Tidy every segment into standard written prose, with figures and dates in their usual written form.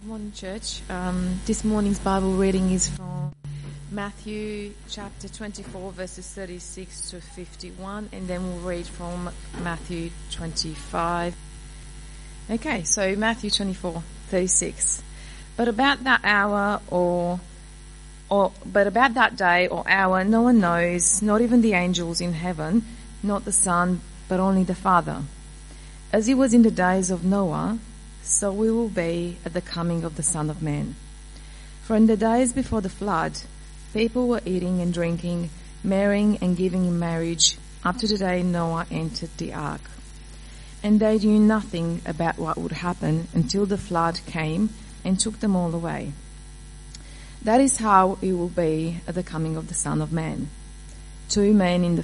Morning, church. This morning's Bible reading is from Matthew chapter 24, verses 36 to 51, and then we'll read from Matthew 25. Okay, so Matthew 24, 36. But about that day or hour, no one knows, not even the angels in heaven, not the Son, but only the Father. As it was in the days of Noah, so we will be at the coming of the Son of Man. For in the days before the flood, people were eating and drinking, marrying and giving in marriage, up to the day Noah entered the ark. And they knew nothing about what would happen until the flood came and took them all away. That is how it will be at the coming of the Son of Man. Two men will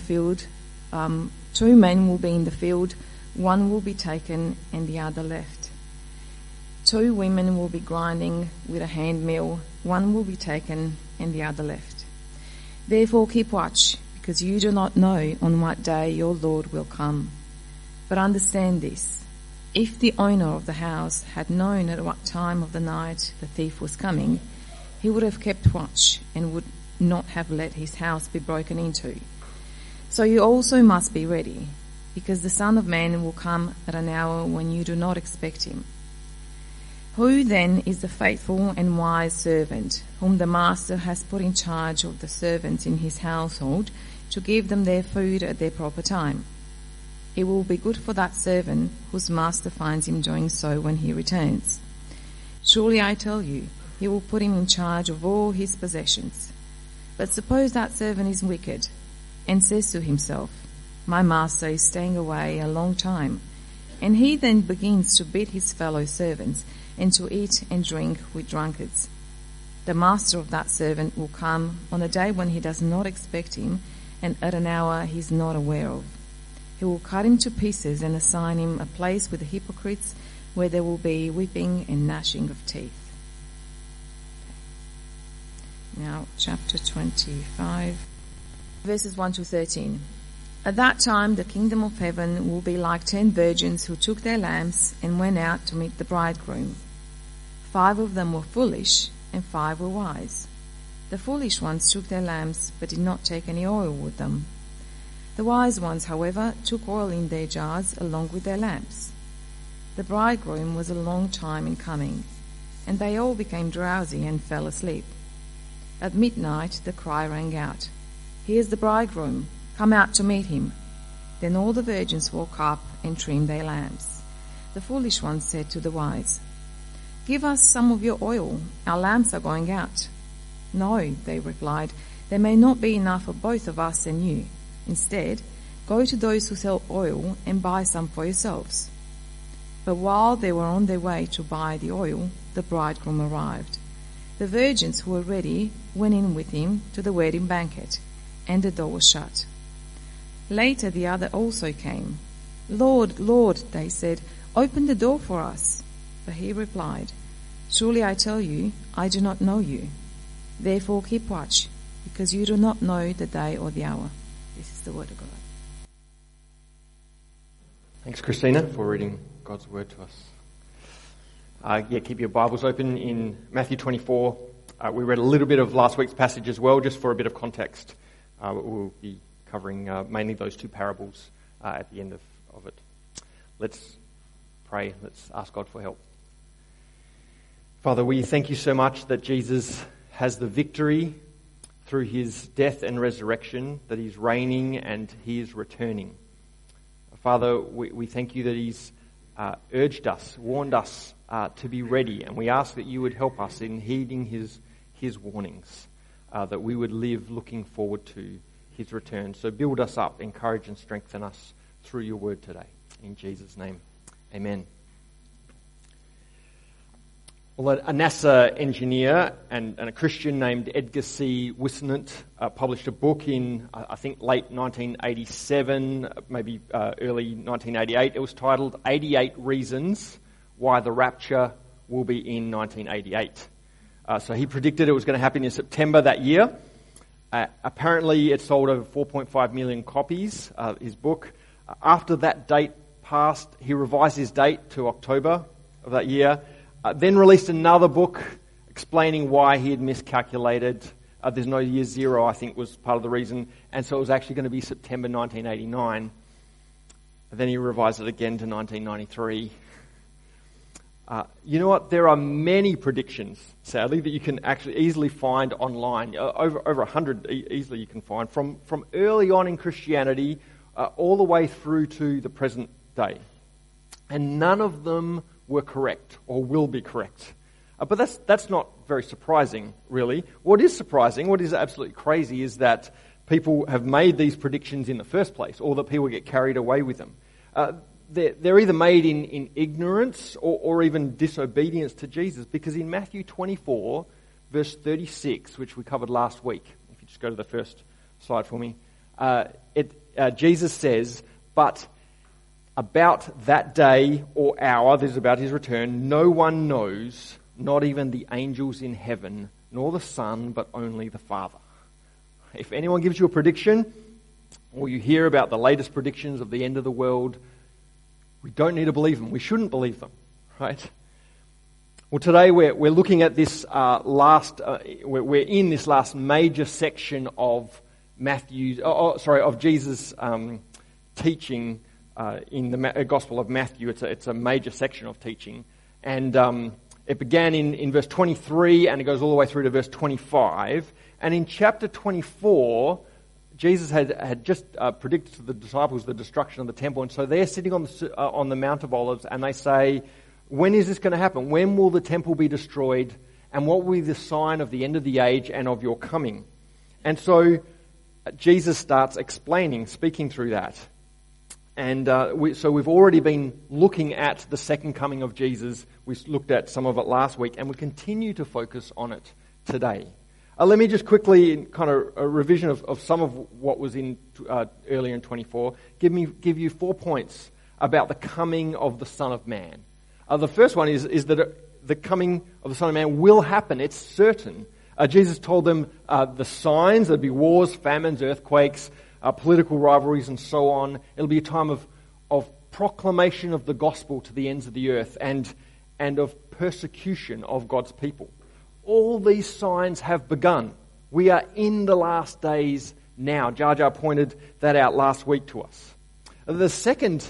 be in the field, one will be taken and the other left. Two women will be grinding with a hand mill, one will be taken and the other left. Therefore keep watch, because you do not know on what day your Lord will come. But understand this, if the owner of the house had known at what time of the night the thief was coming, he would have kept watch and would not have let his house be broken into. So you also must be ready, because the Son of Man will come at an hour when you do not expect him. Who then is the faithful and wise servant, whom the master has put in charge of the servants in his household to give them their food at their proper time? It will be good for that servant whose master finds him doing so when he returns. Surely I tell you, he will put him in charge of all his possessions. But suppose that servant is wicked and says to himself, my master is staying away a long time, and he then begins to beat his fellow servants and to eat and drink with drunkards. The master of that servant will come on a day when he does not expect him and at an hour he is not aware of. He will cut him to pieces and assign him a place with the hypocrites, where there will be weeping and gnashing of teeth. Now, chapter 25, verses 1 to 13. At that time the kingdom of heaven will be like 10 virgins who took their lamps and went out to meet the bridegroom. 5 of them were foolish and 5 were wise. The foolish ones took their lamps but did not take any oil with them. The wise ones, however, took oil in their jars along with their lamps. The bridegroom was a long time in coming, and they all became drowsy and fell asleep. At midnight the cry rang out, "Here's the bridegroom, come out to meet him." Then all the virgins woke up and trimmed their lamps. The foolish ones said to the wise, "Give us some of your oil, our lamps are going out." "No," they replied, "there may not be enough for both of us and you. Instead, go to those who sell oil and buy some for yourselves." But while they were on their way to buy the oil, the bridegroom arrived. The virgins who were ready went in with him to the wedding banquet, and the door was shut. Later the other also came. "Lord, Lord," they said, "open the door for us." But he replied, "Truly I tell you, I do not know you. Therefore keep watch, because you do not know the day or the hour." This is the word of God. Thanks, Christina, for reading God's word to us. Keep your Bibles open in Matthew 24. We read a little bit of last week's passage as well, just for a bit of context. We'll be covering mainly those 2 parables at the end of it. Let's pray. Let's ask God for help. Father, we thank you so much that Jesus has the victory through his death and resurrection, that he's reigning and he is returning. Father, we thank you that he's urged us, warned us to be ready, and we ask that you would help us in heeding his warnings, that we would live looking forward to his return. So build us up, encourage and strengthen us through your word today. In Jesus' name, amen. Well, a NASA engineer and a Christian named Edgar C. Whisenant published a book in, I think, late 1987, maybe early 1988. It was titled 88 Reasons Why the Rapture Will Be in 1988. So he predicted it was going to happen in September that year. Apparently it sold over 4.5 million copies, his book. After that date passed, he revised his date to October of that year. then released another book explaining why he had miscalculated. There's no year zero, I think, was part of the reason. And so it was actually going to be September 1989. And then he revised it again to 1993. You know what? There are many predictions, sadly, that you can actually easily find online. Over 100 easily you can find from early on in Christianity all the way through to the present day. And none of them were correct or will be correct. But that's not very surprising, really. What is surprising, what is absolutely crazy, is that people have made these predictions in the first place, or that people get carried away with them. They're either made in ignorance or even disobedience to Jesus, because in Matthew 24, verse 36, which we covered last week, if you just go to the first slide for me, Jesus says, "But about that day or hour," this is about his return, "no one knows, not even the angels in heaven, nor the Son, but only the Father." If anyone gives you a prediction, or you hear about the latest predictions of the end of the world, we don't need to believe them. We shouldn't believe them, right? Well, today we're looking at this we're in this last major section of of Jesus' teaching in the Gospel of Matthew. It's a major section of teaching, and it began in verse 23 and it goes all the way through to verse 25. And in chapter 24, Jesus had just predicted to the disciples the destruction of the temple, and so they're sitting on the Mount of Olives, and they say, "When is this going to happen? When will the temple be destroyed? And what will be the sign of the end of the age and of your coming?" And so Jesus starts speaking through that. And so we've already been looking at the second coming of Jesus. We looked at some of it last week, and we continue to focus on it today. Let me just quickly, kind of a revision of some of what was in earlier in 24, give you 4 points about the coming of the Son of Man. The first one is that the coming of the Son of Man will happen. It's certain. Jesus told them the signs, there'd be wars, famines, earthquakes, political rivalries, and so on. It'll be a time of proclamation of the gospel to the ends of the earth, and of persecution of God's people. All these signs have begun. We are in the last days now. Jar Jar pointed that out last week to us. The second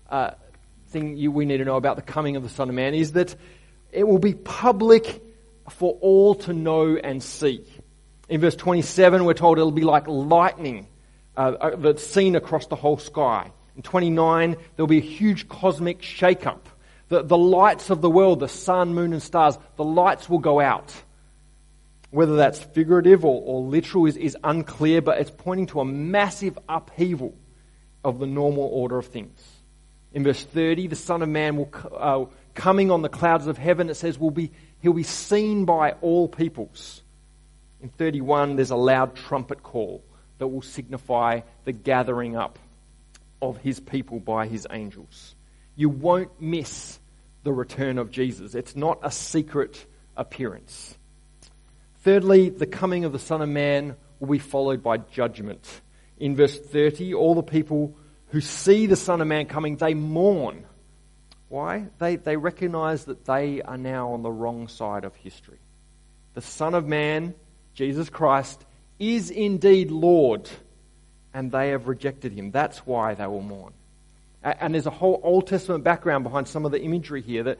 thing we need to know about the coming of the Son of Man is that it will be public for all to know and see. In verse 27, we're told it'll be like lightning that's seen across the whole sky. In 29, there'll be a huge cosmic shake-up. The lights of the world, the sun, moon, and stars, the lights will go out. Whether that's figurative or literal is unclear, but it's pointing to a massive upheaval of the normal order of things. In verse 30, the Son of Man will coming on the clouds of heaven, it says, he'll be seen by all peoples. In 31, there's a loud trumpet call that will signify the gathering up of his people by his angels. You won't miss the return of Jesus. It's not a secret appearance. Thirdly, the coming of the Son of Man will be followed by judgment. In verse 30, all the people who see the Son of Man coming, they mourn. Why? They recognize that they are now on the wrong side of history. The Son of Man, Jesus Christ, is indeed Lord, and they have rejected him. That's why they will mourn. And there's a whole Old Testament background behind some of the imagery here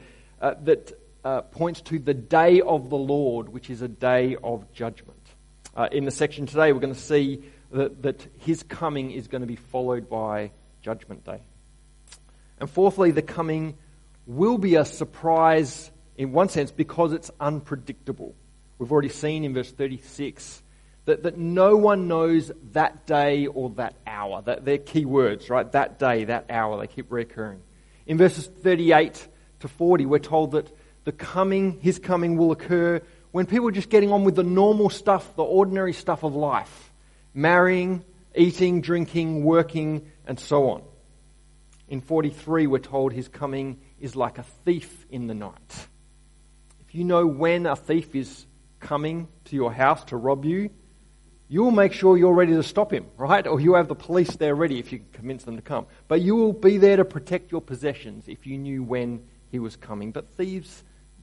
that points to the day of the Lord, which is a day of judgment. In the section today, we're going to see that his coming is going to be followed by Judgment Day. And fourthly, the coming will be a surprise in one sense because it's unpredictable. We've already seen in verse 36 that no one knows that day or that hour. They're key words, right? That day, that hour, they keep recurring. In verses 38 to 40, we're told that his coming will occur when people are just getting on with the normal stuff, the ordinary stuff of life. Marrying, eating, drinking, working, and so on. In 43, we're told his coming is like a thief in the night. If you know when a thief is coming to your house to rob you, you'll make sure you're ready to stop him, right? Or you have the police there ready if you can convince them to come. But you will be there to protect your possessions if you knew when he was coming. But thieves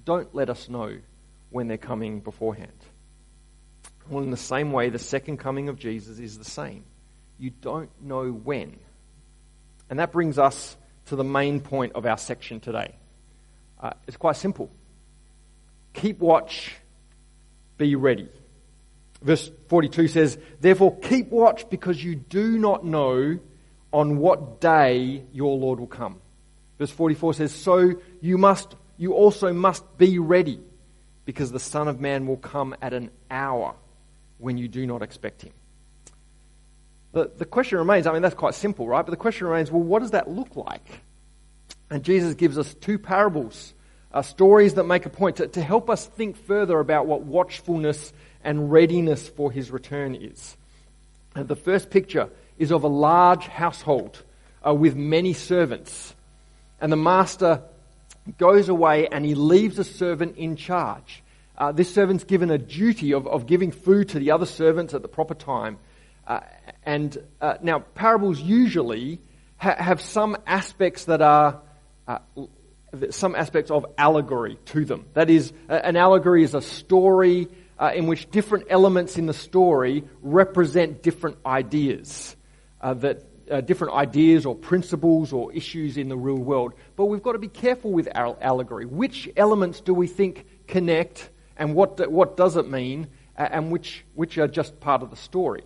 don't let us know when they're coming beforehand. Well, in the same way, the second coming of Jesus is the same. You don't know when. And that brings us to the main point of our section today. It's quite simple. Keep watch, be ready. Verse 42 says, therefore keep watch because you do not know on what day your Lord will come. Verse 44 says, so you also must be ready because the Son of Man will come at an hour when you do not expect him. The question remains, that's quite simple, right? But the question remains, well, what does that look like? And Jesus gives us two parables, stories that make a point to help us think further about what watchfulness and readiness for his return is. And the first picture is of a large household with many servants. And the master goes away and he leaves a servant in charge. This servant's given a duty of giving food to the other servants at the proper time. Now, parables usually have some aspects that are some aspects of allegory to them. That is, an allegory is a story in which different elements in the story represent different ideas, different ideas or principles or issues in the real world. But we've got to be careful with allegory. Which elements do we think connect, and what does it mean, and which are just part of the story?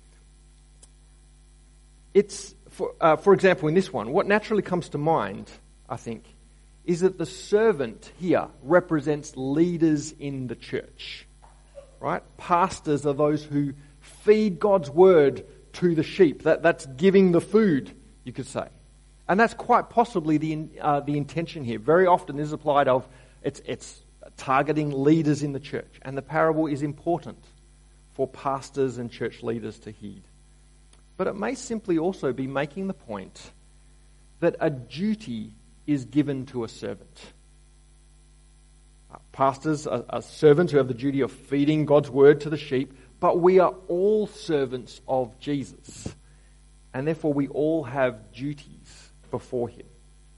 It's, for example, in this one, what naturally comes to mind, I think, is that the servant here represents leaders in the church, right? Pastors are those who feed God's word to the sheep. That's giving the food, you could say. And that's quite possibly the intention here. Very often this is applied of, it's targeting leaders in the church. And the parable is important for pastors and church leaders to heed. But it may simply also be making the point that a duty is given to a servant. Pastors are servants who have the duty of feeding God's word to the sheep, but we are all servants of Jesus. And therefore we all have duties before him.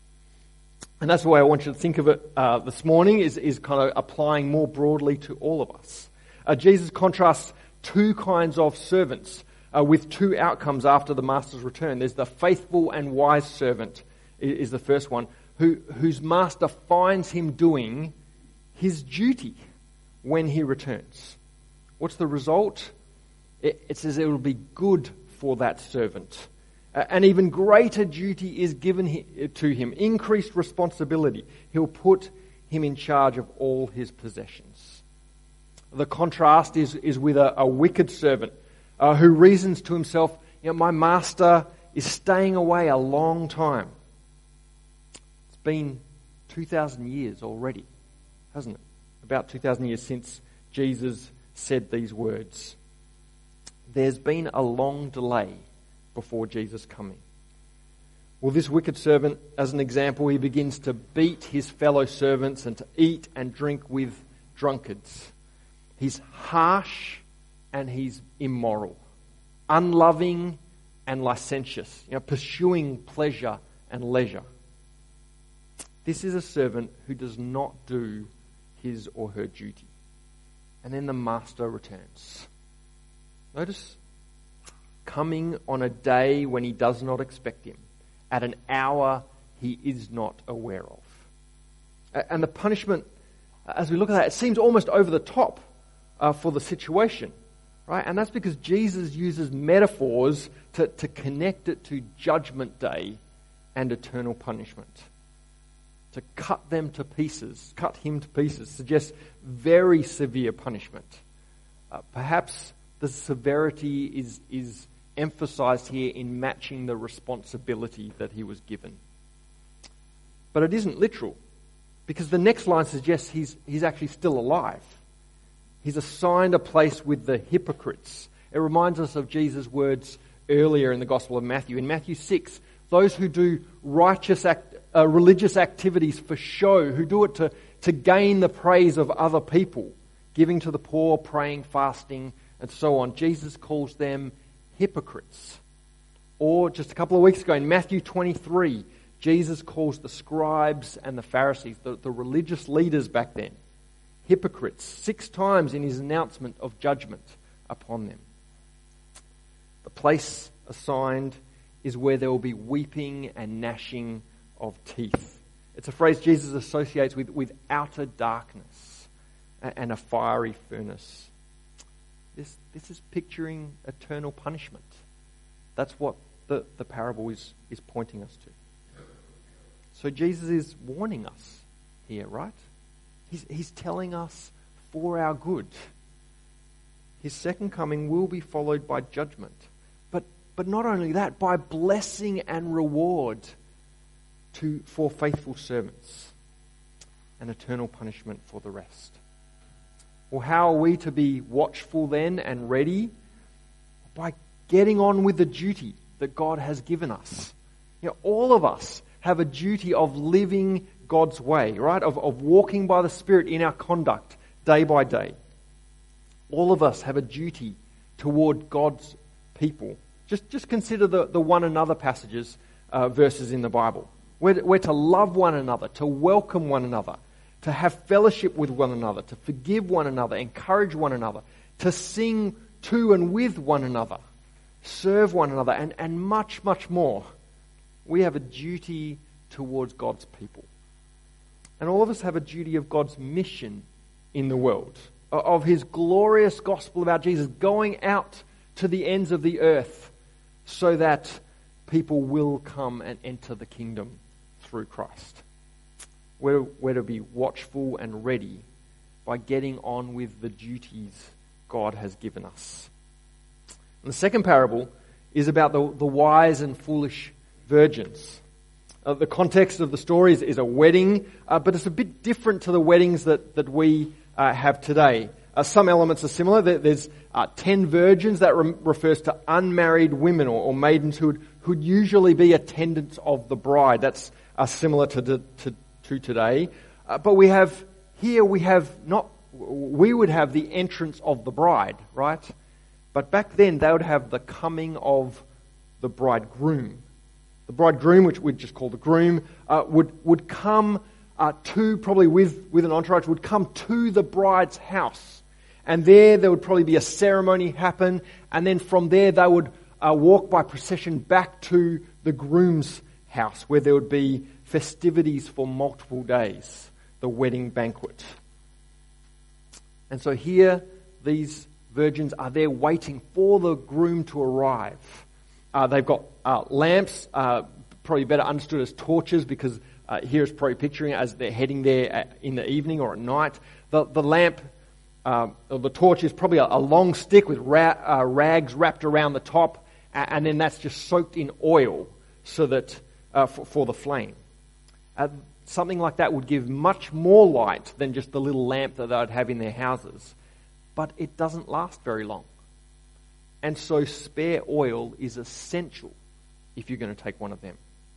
And that's the way I want you to think of it this morning, is kind of applying more broadly to all of us. Jesus contrasts two kinds of servants with two outcomes after the master's return. There's the faithful and wise servant is the first one, whose master finds him doing his duty when he returns. What's the result? It says it will be good for that servant. An even greater duty is given to him, increased responsibility. He'll put him in charge of all his possessions. The contrast is with a wicked servant who reasons to himself, my master is staying away a long time. It's been 2,000 years already, hasn't it? About 2,000 years since Jesus said these words. There's been a long delay before Jesus' coming. Well, this wicked servant, as an example, he begins to beat his fellow servants and to eat and drink with drunkards. He's harsh and he's immoral, unloving and licentious, pursuing pleasure and leisure. This is a servant who does not do his or her duty. And then the master returns. Notice, coming on a day when he does not expect him, at an hour he is not aware of. And the punishment, as we look at that, it seems almost over the top for the situation, right? And that's because Jesus uses metaphors to connect it to judgment day and eternal punishment. To cut him to pieces, suggests very severe punishment. Perhaps the severity is emphasized here in matching the responsibility that he was given. But it isn't literal, because the next line suggests he's actually still alive. He's assigned a place with the hypocrites. It reminds us of Jesus' words earlier in the Gospel of Matthew. In Matthew 6, those who do righteous religious activities for show, who do it to gain the praise of other people, giving to the poor, praying, fasting, and so on. Jesus calls them hypocrites. Or just a couple of weeks ago in Matthew 23, Jesus calls the scribes and the Pharisees, the religious leaders back then, hypocrites 6 times in his announcement of judgment upon them. The place assigned is where there will be weeping and gnashing of teeth. It's a phrase Jesus associates with outer darkness and a fiery furnace. This is picturing eternal punishment. That's what the parable is pointing us to. So Jesus is warning us here, right? He's telling us for our good. His second coming will be followed by judgment. But not only that, by blessing and reward for faithful servants, and eternal punishment for the rest. Well, how are we to be watchful then and ready? By getting on with the duty that God has given us. All of us have a duty of living God's way, right? Of walking by the Spirit in our conduct day by day. All of us have a duty toward God's people. Just consider the one another passages, verses in the Bible. We're to love one another, to welcome one another, to have fellowship with one another, to forgive one another, encourage one another, to sing to and with one another, serve one another, and much, much more. We have a duty towards God's people. And all of us have a duty of God's mission in the world, of his glorious gospel about Jesus going out to the ends of the earth so that people will come and enter the kingdom through Christ. We're to be watchful and ready by getting on with the duties God has given us. And the second parable is about the wise and foolish virgins. The context of the story is a wedding, but it's a bit different to the weddings that we have today. Some elements are similar. There's 10 virgins. That refers to unmarried women or maidens who would usually be attendants of the bride. That's similar to today. But we would have the entrance of the bride, right? But back then they would have the coming of the bridegroom. The bridegroom, which we'd just call the groom, would come probably with an entourage, would come to the bride's house. And there would probably be a ceremony happen. And then from there they would walk by procession back to the groom's house, where there would be festivities for multiple days, the wedding banquet. And so here, these virgins are there waiting for the groom to arrive. They've got lamps, probably better understood as torches, because here it's probably picturing it as they're heading there in the evening or at night. The lamp, or the torch, is probably a long stick with rags wrapped around the top, and then that's just soaked in oil so that for the flame. Something like that would give much more light than just the little lamp that they would have in their houses. But it doesn't last very long. And so spare oil is essential if you're going to take one of them.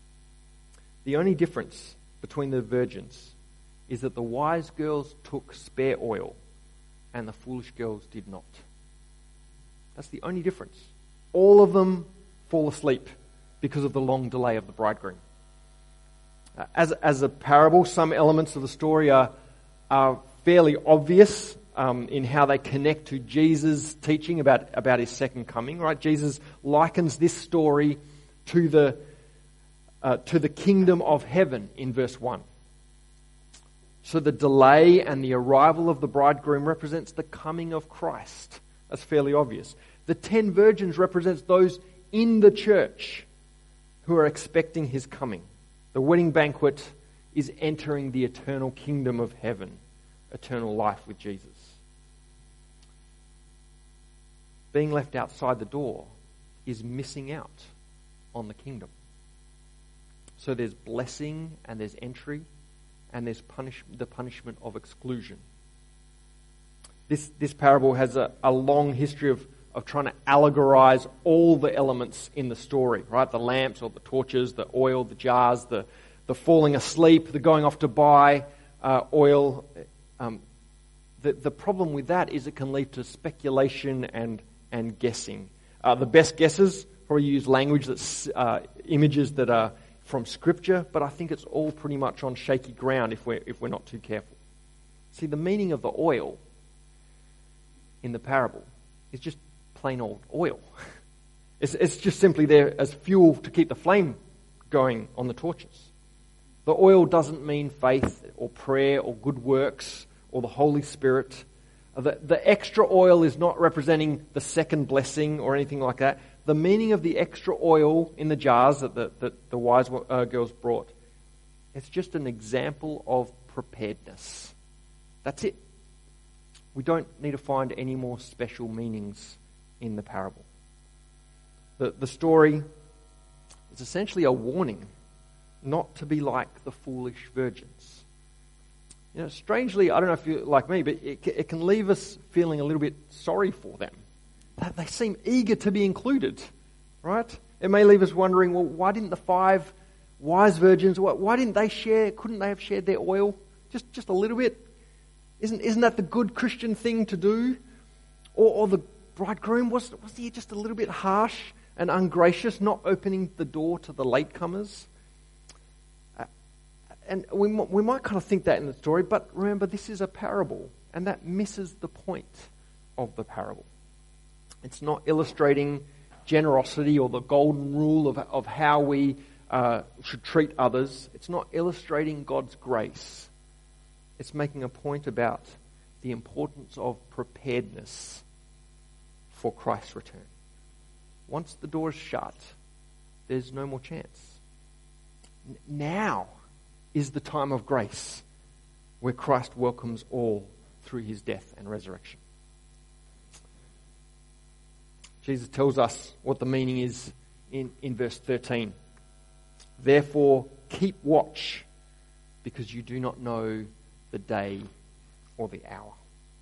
The only difference between the virgins is that the wise girls took spare oil and the foolish girls did not. That's the only difference. All of them fall asleep because of the long delay of the bridegroom. As a parable, some elements of the story are fairly obvious in how they connect to Jesus' teaching about his second coming. Right? Jesus likens this story to the kingdom of heaven in verse 1. So the delay and the arrival of the bridegroom represents the coming of Christ. That's fairly obvious. The 10 virgins represents those in the church who are expecting his coming. The wedding banquet is entering the eternal kingdom of heaven, eternal life with Jesus. Being left outside the door is missing out on the kingdom. So there's blessing and there's entry, and there's the punishment of exclusion. This parable has a long history of trying to allegorize all the elements in the story, right? The lamps or the torches, the oil, the jars, the falling asleep, the going off to buy oil. The problem with that is it can lead to speculation and guessing. The best guesses probably use language that's images that are from Scripture, but I think it's all pretty much on shaky ground if we're not too careful. See, the meaning of the oil in the parable is just plain old oil. It's just simply there as fuel to keep the flame going on the torches. The oil doesn't mean faith or prayer or good works or the Holy Spirit. The extra oil is not representing the second blessing or anything like that. The meaning of the extra oil in the jars that the wise girls brought, it's just an example of preparedness. That's it. We don't need to find any more special meanings in the parable. The story is essentially a warning not to be like the foolish virgins. You know, strangely, I don't know if you're like me, but it can leave us feeling a little bit sorry for them. They seem eager to be included, right? It may leave us wondering, well, why didn't the 5 wise virgins, why didn't they share? Couldn't they have shared their oil just a little bit? Isn't that the good Christian thing to do? Or the bridegroom, was he just a little bit harsh and ungracious, not opening the door to the latecomers? And we might kind of think that in the story, but remember, this is a parable, and that misses the point of the parable. It's not illustrating generosity or the golden rule of how we should treat others. It's not illustrating God's grace. It's making a point about the importance of preparedness for Christ's return. Once the door is shut, there's no more chance. Now is the time of grace where Christ welcomes all through his death and resurrection. Jesus tells us what the meaning is in verse 13. Therefore, keep watch, because you do not know the day or the hour.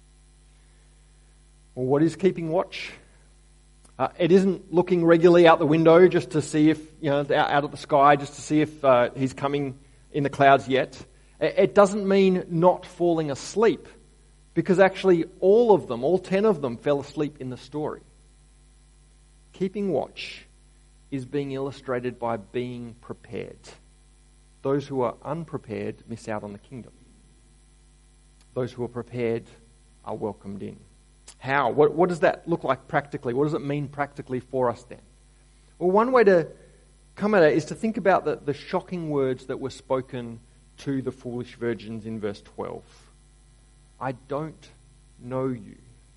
Well, what is keeping watch? It isn't looking regularly out the window just to see if, out of the sky, just to see if he's coming in the clouds yet. It doesn't mean not falling asleep, because actually all 10 of them fell asleep in the story. Keeping watch is being illustrated by being prepared. Those who are unprepared miss out on the kingdom. Those who are prepared are welcomed in. How? What does that look like practically? What does it mean practically for us then? Well, one way to come at it is to think about the shocking words that were spoken to the foolish virgins in verse 12. I don't know you.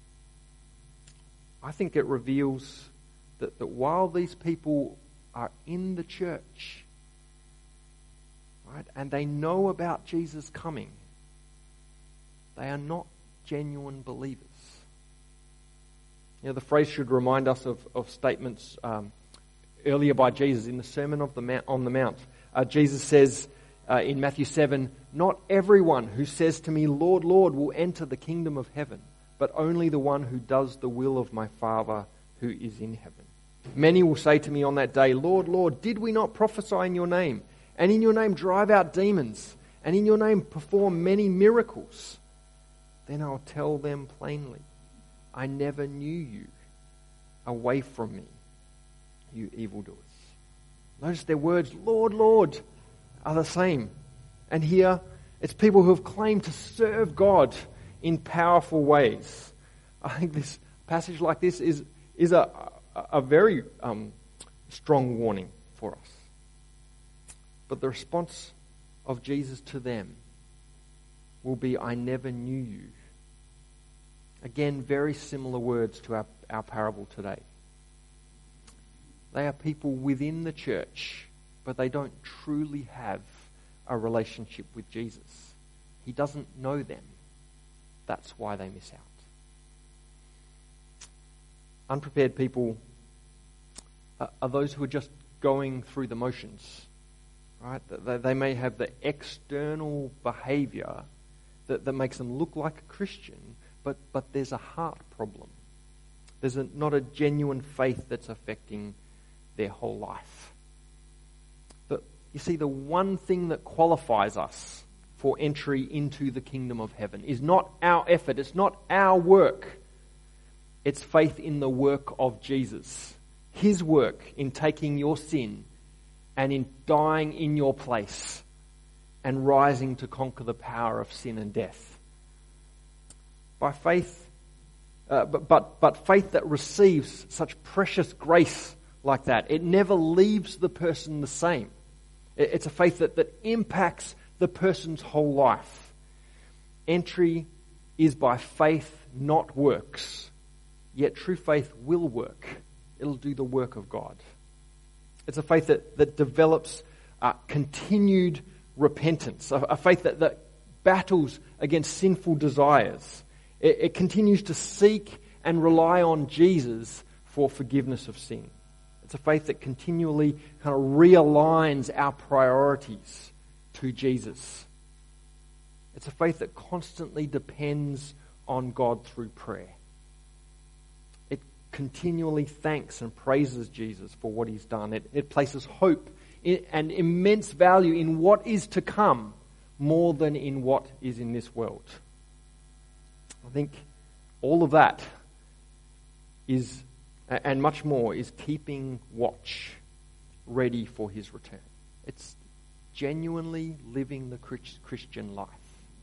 I think it reveals that while these people are in the church, right, and they know about Jesus coming, they are not genuine believers. The phrase should remind us of statements earlier by Jesus in the Sermon on the Mount. Jesus says in Matthew 7, not everyone who says to me, Lord, Lord, will enter the kingdom of heaven, but only the one who does the will of my Father who is in heaven. Many will say to me on that day, Lord, Lord, did we not prophesy in your name, and in your name drive out demons, and in your name perform many miracles? Then I'll tell them plainly, I never knew you. Away from me, you evildoers. Notice their words, Lord, Lord, are the same. And here, it's people who have claimed to serve God in powerful ways. I think this passage like this is a very strong warning for us. But the response of Jesus to them will be, I never knew you. Again, very similar words to our parable today. They are people within the church, but they don't truly have a relationship with Jesus. He doesn't know them. That's why they miss out. Unprepared people are those who are just going through the motions, right? They may have the external behavior that makes them look like a Christian, but there's a heart problem. There's not a genuine faith that's affecting their whole life. But you see, the one thing that qualifies us for entry into the kingdom of heaven is not our effort, it's not our work. It's faith in the work of Jesus. His work in taking your sin and in dying in your place and rising to conquer the power of sin and death. By faith, but faith that receives such precious grace like that, it never leaves the person the same. It's a faith that impacts the person's whole life. Entry is by faith, not works. Yet true faith will work. It'll do the work of God. It's a faith that develops continued repentance, a faith that battles against sinful desires. It continues to seek and rely on Jesus for forgiveness of sin. It's a faith that continually kind of realigns our priorities to Jesus. It's a faith that constantly depends on God through prayer. It continually thanks and praises Jesus for what he's done. It places hope and immense value in what is to come more than in what is in this world. I think all of that is, and much more, is keeping watch ready for his return. It's genuinely living the Christian life.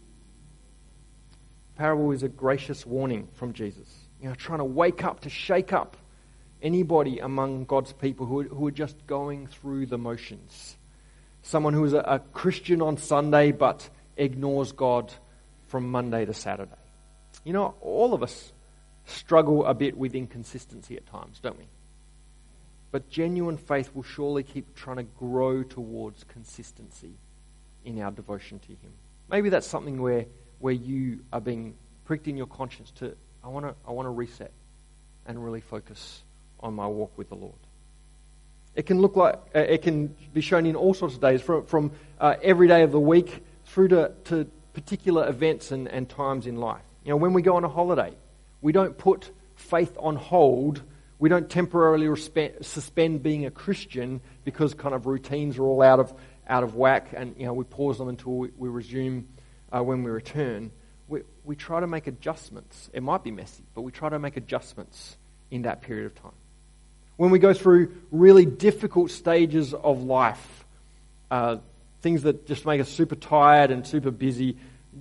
Parable is a gracious warning from Jesus. Trying to wake up, to shake up anybody among God's people who are just going through the motions. Someone who is a Christian on Sunday but ignores God from Monday to Saturday. All of us struggle a bit with inconsistency at times, don't we? But genuine faith will surely keep trying to grow towards consistency in our devotion to him. Maybe that's something where you are being pricked in your conscience to, I want to reset and really focus on my walk with the Lord. It can look like, it can be shown in all sorts of days, from every day of the week through to particular events and times in life. When we go on a holiday, we don't put faith on hold. We don't temporarily suspend being a Christian because kind of routines are all out of whack, and we pause them until we resume when we return. We try to make adjustments. It might be messy, but we try to make adjustments in that period of time. When we go through really difficult stages of life, things that just make us super tired and super busy,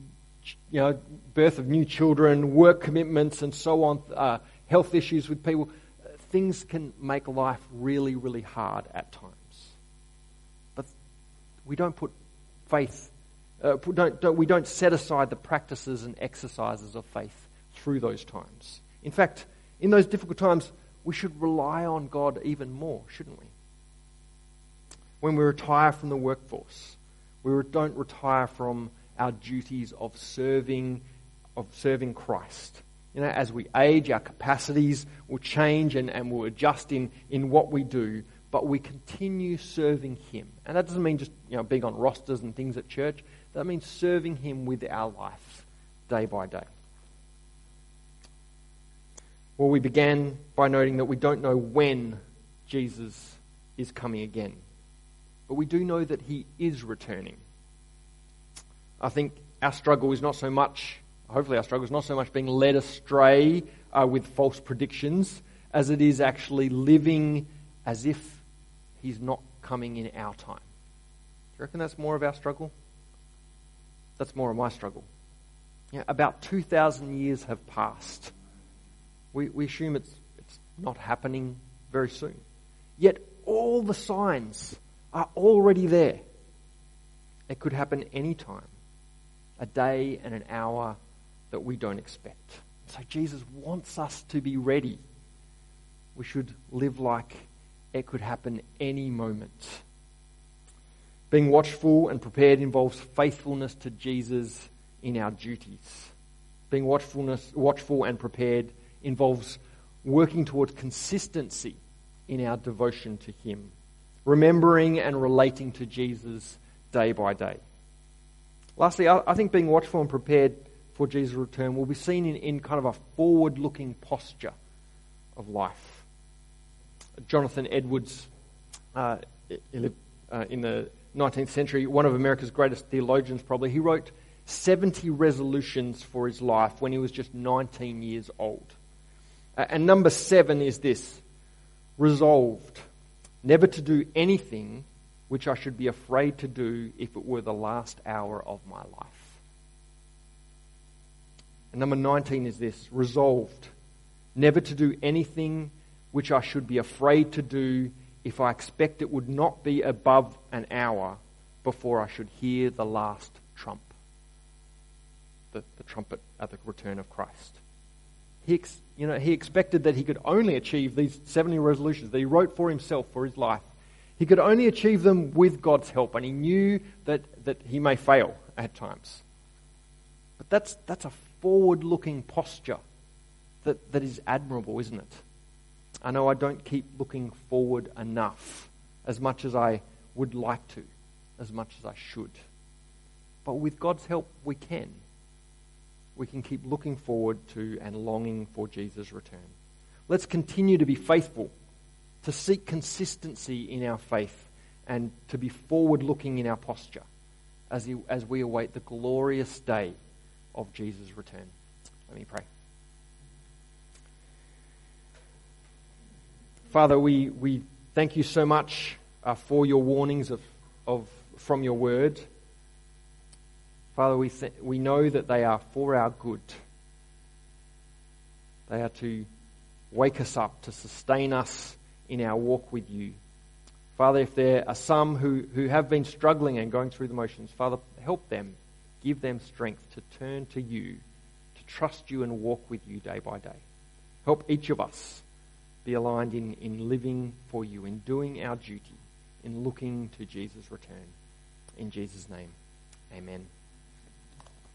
birth of new children, work commitments and so on, health issues with people, things can make life really, really hard at times. But we don't put faith, we don't set aside the practices and exercises of faith through those times. In fact, in those difficult times, we should rely on God even more, shouldn't we? When we retire from the workforce, we don't retire from our duties of serving Christ. As we age, our capacities will change and will adjust in what we do, but we continue serving him. And that doesn't mean just being on rosters and things at church. That means serving him with our life day by day. Well, we began by noting that we don't know when Jesus is coming again, but we do know that he is returning. I think our struggle is not so much, hopefully our struggle is not so much being led astray with false predictions as it is actually living as if he's not coming in our time. Do you reckon that's more of our struggle? That's more of my struggle. About 2,000 years have passed. We assume it's not happening very soon. Yet all the signs are already there. It could happen any time. A day and an hour that we don't expect. So Jesus wants us to be ready. We should live like it could happen any moment. Being watchful and prepared involves faithfulness to Jesus in our duties. Being watchful and prepared involves working towards consistency in our devotion to him. Remembering and relating to Jesus day by day. Lastly, I think being watchful and prepared for Jesus' return will be seen in kind of a forward-looking posture of life. Jonathan Edwards, in the 19th century, one of America's greatest theologians probably, he wrote 70 resolutions for his life when he was just 19 years old. And number 7 is this: resolved never to do anything which I should be afraid to do if it were the last hour of my life. And number 19 is this: resolved never to do anything which I should be afraid to do if I expect it would not be above an hour before I should hear the last trump, the trumpet at the return of Christ. He expected that he could only achieve these 70 resolutions that he wrote for himself for his life. He could only achieve them with God's help, and he knew that he may fail at times. But that's a forward-looking posture that is admirable, isn't it? I know I don't keep looking forward enough, as much as I would like to, as much as I should. But with God's help, we can. We can keep looking forward to and longing for Jesus' return. Let's continue to be faithful, to seek consistency in our faith, and to be forward-looking in our posture as we await the glorious day of Jesus' return. Let me pray. Father, we thank you so much for your warnings from your word. Father, we know that they are for our good. They are to wake us up, to sustain us in our walk with you. Father, if there are some who have been struggling and going through the motions, Father, help them. Give them strength to turn to you, to trust you and walk with you day by day. Help each of us be aligned in living for you, in doing our duty, in looking to Jesus' return. In Jesus' name, amen.